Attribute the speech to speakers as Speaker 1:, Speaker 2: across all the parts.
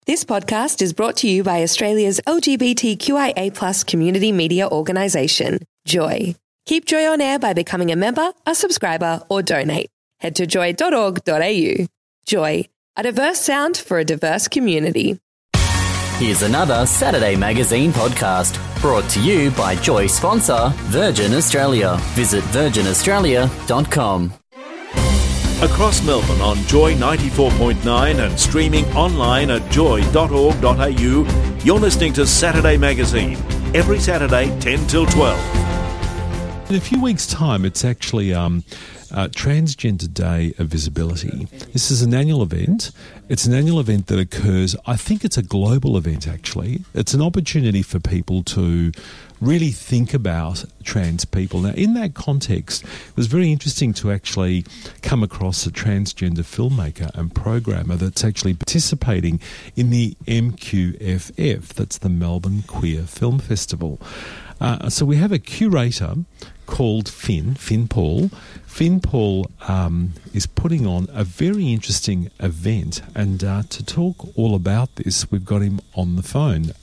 Speaker 1: This podcast is brought to you by Australia's LGBTQIA+ community media organisation, Joy. Keep Joy on air by becoming a member, a subscriber, or donate. Head to joy.org.au. Joy, a diverse sound for a diverse community.
Speaker 2: Here's another Saturday Magazine podcast brought to you by Joy sponsor Virgin Australia. Visit virginaustralia.com.
Speaker 3: Across Melbourne on Joy 94.9 and streaming online at joy.org.au, you're listening to Saturday Magazine, every Saturday 10 till 12.
Speaker 4: In a few weeks' time, it's actually Transgender Day of Visibility. This is an annual event. It's an annual event that occurs, I think it's a global event actually. It's an opportunity for people to really think about trans people. Now, in that context, it was very interesting to actually come across a transgender filmmaker and programmer that's actually participating in the MQFF, that's the Melbourne Queer Film Festival. So we have a curator called Finn Paul. Finn Paul is putting on a very interesting event, and to talk all about this, we've got him on the phone.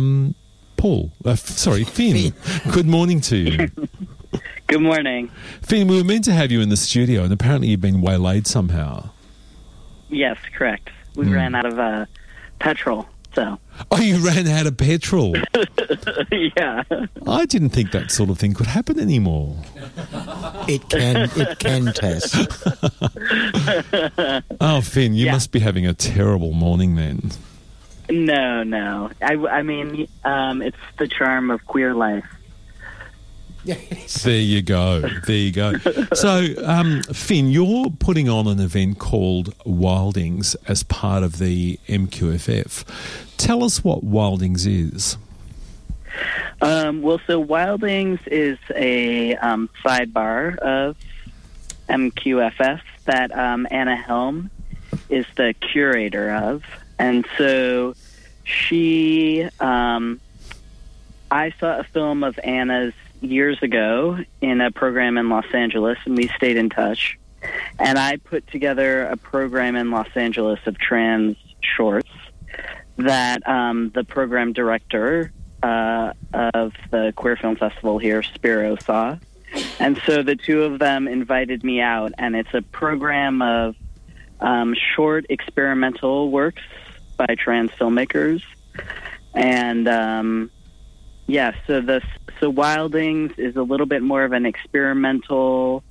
Speaker 4: Finn. Good morning to you.
Speaker 5: Good morning.
Speaker 4: Finn, we were meant to have you in the studio, and apparently you've been waylaid somehow.
Speaker 5: Yes, correct. We ran out of petrol, so.
Speaker 4: Oh, you ran out of petrol?
Speaker 5: Yeah.
Speaker 4: I didn't think that sort of thing could happen anymore.
Speaker 6: It can, Tess.
Speaker 4: Oh, Finn, you must be having a terrible morning then.
Speaker 5: No. I mean, it's the charm of queer life.
Speaker 4: There you go. So, Finn, you're putting on an event called Wildings as part of the MQFF. Tell us what Wildings is.
Speaker 5: So Wildings is a sidebar of MQFF that Anna Helm is the curator of. And so I saw a film of Anna's years ago in a program in Los Angeles, and we stayed in touch. And I put together a program in Los Angeles of trans shorts that the program director of the Queer Film Festival here, Spiro, saw. And so the two of them invited me out, and it's a program of short experimental works by trans filmmakers. And so Wildings is a little bit more of an experimental,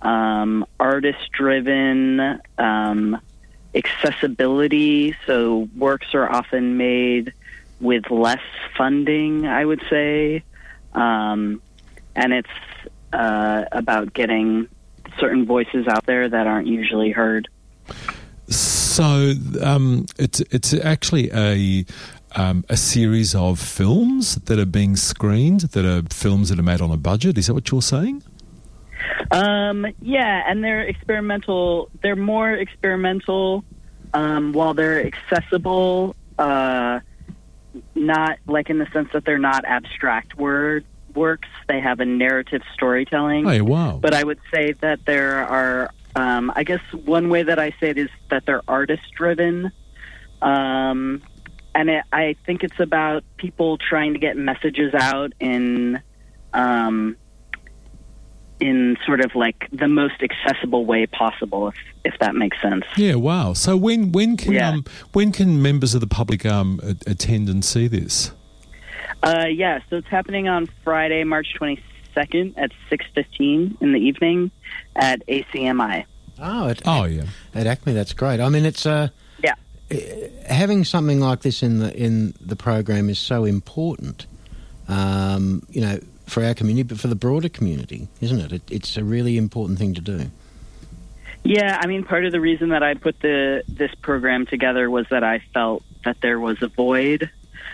Speaker 5: artist-driven accessibility. So works are often made with less funding, I would say. And it's about getting certain voices out there that aren't usually heard.
Speaker 4: So it's actually a series of films that are being screened, that are films that are made on a budget. Is that what you're saying?
Speaker 5: Yeah, and they're experimental. They're more experimental while they're accessible, not like in the sense that they're not abstract works. They have a narrative storytelling.
Speaker 4: Oh, wow.
Speaker 5: But I would say that there are, I guess one way that I say it is that they're artist-driven. And I think it's about people trying to get messages out in sort of like the most accessible way possible, if that makes sense.
Speaker 4: Yeah, wow. So when can members of the public attend and see this?
Speaker 5: So it's happening on Friday, March 22nd at 6:15 in the evening at ACMI.
Speaker 6: At Acme. That's great. I mean, it's having something like this in the program is so important, for our community, but for the broader community, isn't it? It's a really important thing to do.
Speaker 5: Yeah, I mean, part of the reason that I put this program together was that I felt that there was a void,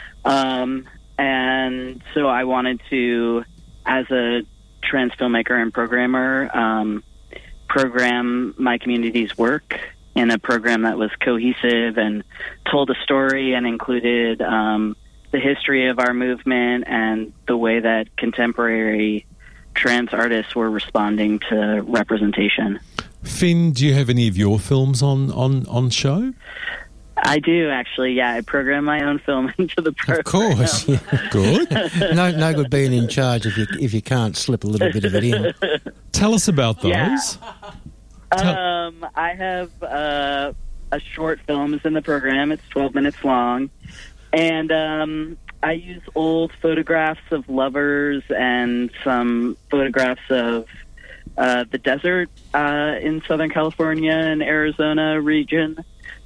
Speaker 5: and so I wanted to, as a trans filmmaker and programmer, program my community's work in a program that was cohesive and told a story and included the history of our movement and the way that contemporary trans artists were responding to representation.
Speaker 4: Finn, do you have any of your films on show?
Speaker 5: I do, actually. Yeah, I program my own film into the program.
Speaker 6: Of course. Yeah.
Speaker 4: Good.
Speaker 6: No good being in charge if you can't slip a little bit of it in.
Speaker 4: Tell us about those.
Speaker 5: Yeah. I have a short film is in the program. It's 12 minutes long. And I use old photographs of lovers and some photographs of the desert in Southern California and Arizona region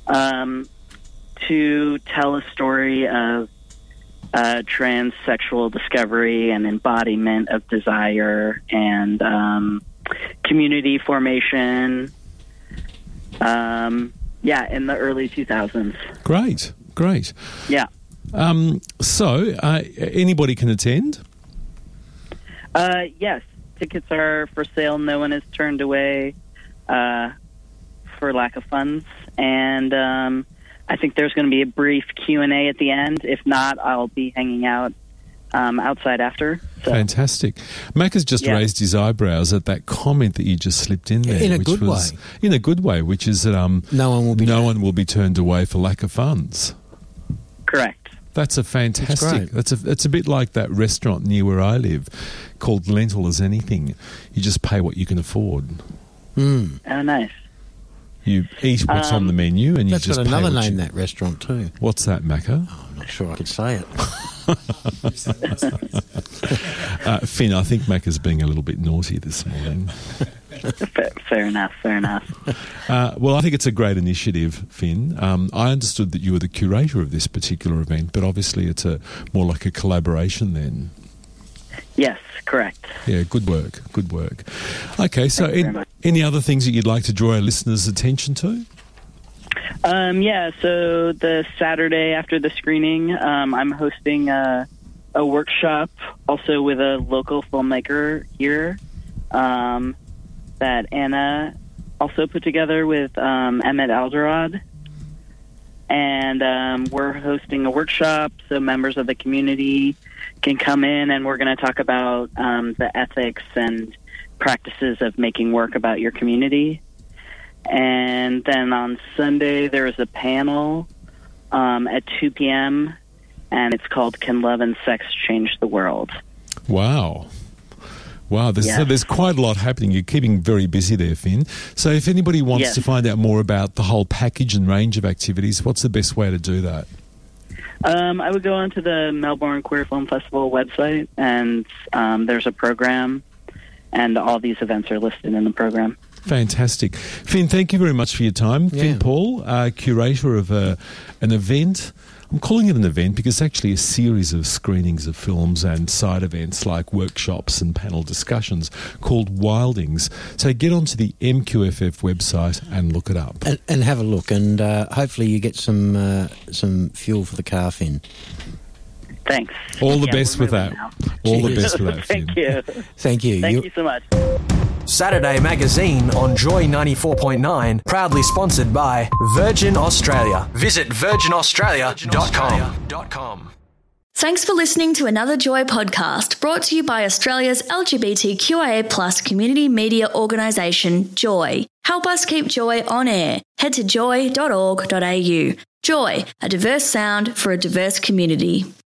Speaker 5: to tell a story of transsexual discovery and embodiment of desire and community formation. In the early 2000s.
Speaker 4: Great.
Speaker 5: Yeah.
Speaker 4: So, anybody can attend?
Speaker 5: Yes. Tickets are for sale. No one is turned away for lack of funds. And I think there's going to be a brief Q&A at the end. If not, I'll be hanging out outside after. So.
Speaker 4: Fantastic. Mac has just raised his eyebrows at that comment that you just slipped in there.
Speaker 6: In a good way.
Speaker 4: In a good way, which is that no one will be turned away for lack of funds.
Speaker 5: Correct.
Speaker 4: That's a fantastic. It's a bit like that restaurant near where I live, called Lentil as Anything. You just pay what you can afford.
Speaker 5: Mm. Oh, nice.
Speaker 4: You eat what's on the menu, and you just pay.
Speaker 6: That's got another name, that restaurant too.
Speaker 4: What's that, Macca?
Speaker 6: Oh, I'm not sure I could say it.
Speaker 4: Finn, I think Macca's being a little bit naughty this morning.
Speaker 5: Fair enough.
Speaker 4: Well, I think it's a great initiative, Finn. I understood that you were the curator of this particular event, but obviously it's more like a collaboration then.
Speaker 5: Yes, correct.
Speaker 4: Yeah, good work. Okay, so any other things that you'd like to draw our listeners' attention to?
Speaker 5: So the Saturday after the screening, I'm hosting a workshop also with a local filmmaker here that Anna also put together with Emmett Alderod. And we're hosting a workshop so members of the community can come in, and we're going to talk about the ethics and practices of making work about your community. And then on Sunday, there is a panel at 2 p.m., and it's called Can Love and Sex Change the World?
Speaker 4: Wow. There's quite a lot happening. You're keeping very busy there, Finn. So if anybody wants to find out more about the whole package and range of activities, what's the best way to do that?
Speaker 5: I would go onto the Melbourne Queer Film Festival website, and there's a program, and all these events are listed in the program.
Speaker 4: Fantastic. Finn, thank you very much for your time. Yeah. Finn Paul, curator of an event. I'm calling it an event because it's actually a series of screenings of films and side events like workshops and panel discussions called Wildings. So get onto the MQFF website and look it up.
Speaker 6: And have a look, and hopefully you get some fuel for the car, Finn.
Speaker 5: Thanks.
Speaker 4: All the best with that. All the best with that, Finn.
Speaker 5: Thank you.
Speaker 6: Thank you.
Speaker 5: Thank you so much.
Speaker 7: Saturday Magazine on Joy 94.9, proudly sponsored by Virgin Australia. Visit virginaustralia.com.
Speaker 8: Thanks for listening to another Joy podcast brought to you by Australia's LGBTQIA+ community media organisation, Joy. Help us keep Joy on air. Head to joy.org.au. Joy, a diverse sound for a diverse community.